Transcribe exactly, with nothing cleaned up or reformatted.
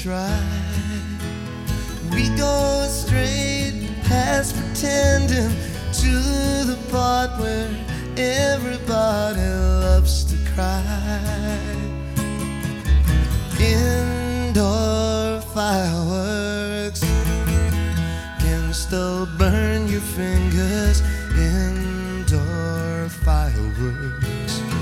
try. We go straight past pretending to the part where everybody loves to cry. Indoor fireworks can still burn your fingers. Indoor fireworks